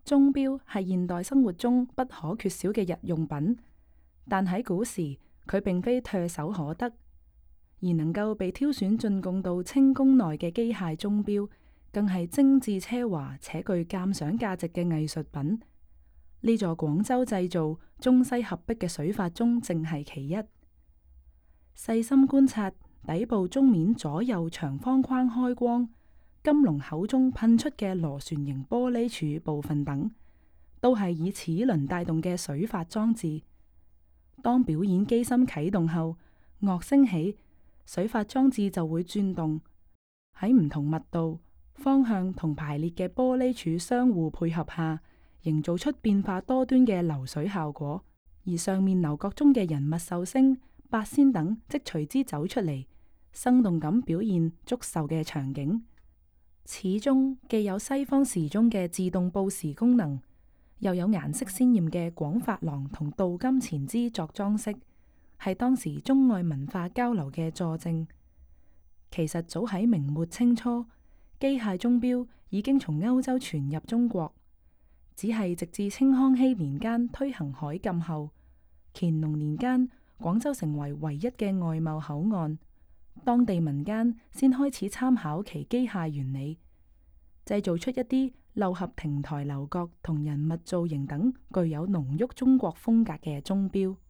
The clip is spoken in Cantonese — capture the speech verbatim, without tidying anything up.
鐘錶係現代生活中不可缺少嘅日用品，但喺古時佢並非唾手可得，而能夠被挑選進貢到清宮內嘅機械鐘錶，更係精緻奢華且具鑑賞價值嘅藝術品。呢座廣州製造、中西合璧嘅水發鐘正係其一。細心觀察底部鐘面左右長方框開光、金龍口中噴出嘅螺旋形玻璃柱部分等，都係以齒輪帶動嘅水發裝置。當表演機芯啟動後，樂聲起，水發裝置就會轉動，喺唔同密度、方向同排列嘅玻璃柱相互配合下，營造出變化多端嘅流水效果。而上面樓閣中嘅人物壽星、八仙等即隨之走出嚟，生動咁表現祝壽嘅場景。此鐘既有西方時鐘嘅自動報時功能，又有顏色鮮艷嘅廣珐琅同鍍金前支作裝飾，係當時中外文化交流嘅佐證。其實早喺明末清初，機械鐘錶已經從歐洲傳入中國，只係直至清康熙年間推行海禁後，乾隆年間廣州成為唯一嘅外貿口岸，當地民間先開始參考其機械原理，製造出一啲鏤合亭台樓閣同人物造型等具有濃郁中國風格嘅鐘錶。